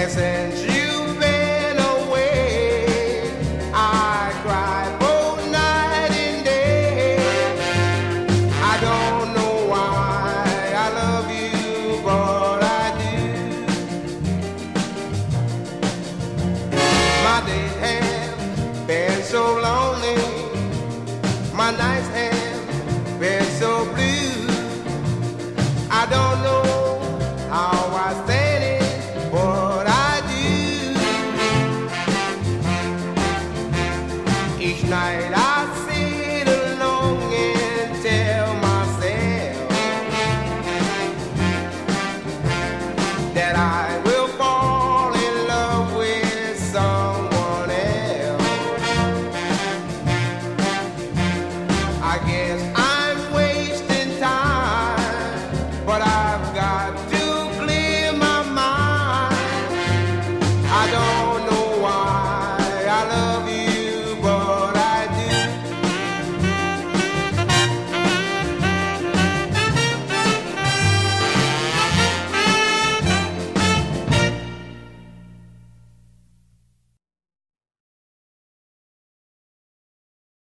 since you've been away, I cry both night and day. I don't know why I love you, but I do. My days have been so lonely, my nights have been so blue. I don't know how I stand it, but I do. Each night I sit alone and tell myself that I